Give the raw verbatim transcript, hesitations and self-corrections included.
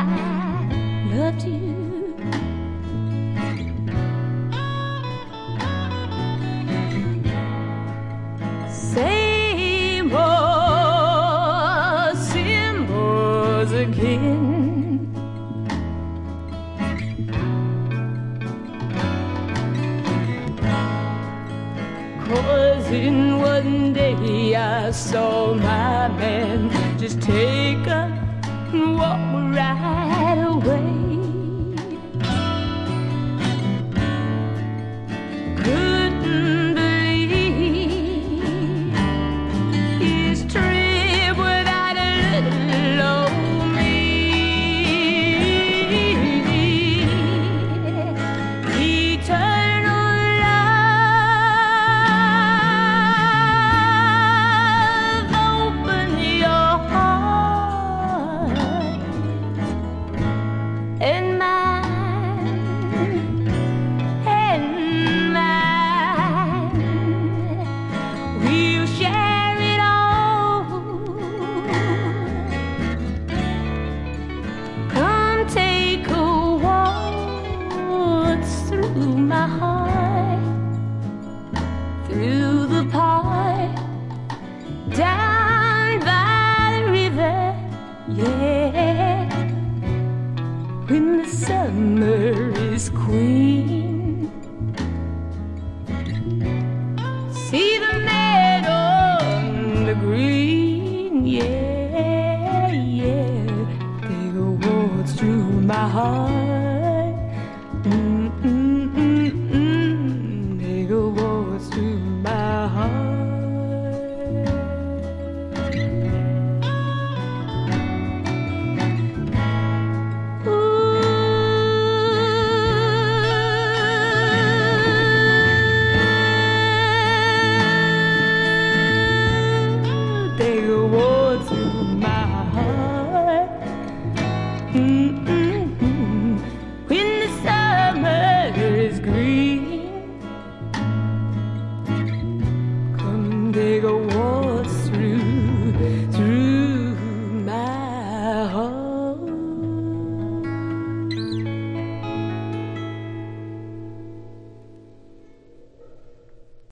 loved you. Same old symbols again. Cause in one day I saw my man just take up and walk right away. Couldn't believe his trip without a little old me. Eternal love, open your heart and mine, and mine. We'll share it all. Come take a walk through my heart, through the park, down by the river, yeah. When the summer is queen, see the meadow and the green, yeah, yeah. Take a walk through my heart.